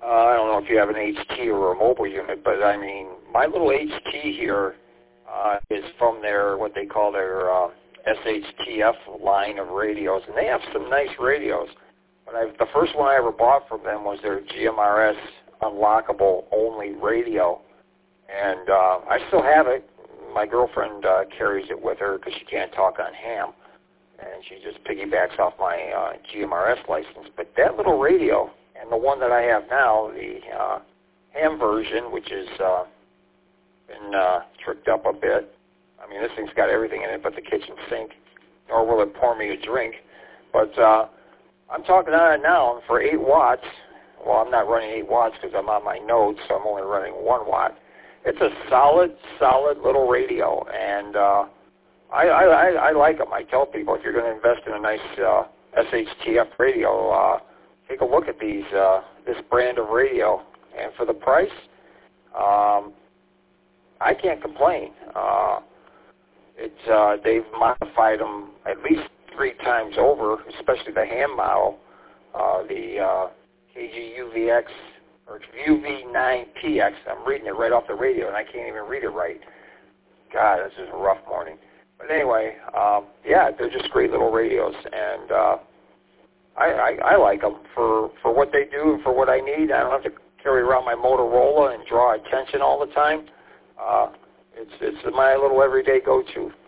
I don't know if you have an HT or a mobile unit, but I mean, my little HT here is from their, what they call their SHTF line of radios, and they have some nice radios. But the first one I ever bought from them was their GMRS unlockable only radio, and I still have it. My girlfriend carries it with her because she can't talk on ham, and she just piggybacks off my GMRS license. But that little radio, and the one that I have now, the ham version, which has been tricked up a bit. I mean, this thing's got everything in it but the kitchen sink, nor will it pour me a drink. But I'm talking on it now for 8 watts. Well, I'm not running 8 watts because I'm on my nodes, so I'm only running 1 watt. It's a solid little radio, and I like them. I tell people, if you're going to invest in a nice SHTF radio, take a look at this brand of radio. And for the price, I can't complain. They've modified them at least 3 times over, especially the ham model, the KG-UVX or UV9PX. I'm reading it right off the radio, and I can't even read it right. God, this is a rough morning. But anyway, yeah, they're just great little radios, and I like them for what they do and for what I need. I don't have to carry around my Motorola and draw attention all the time. It's my little everyday go-to.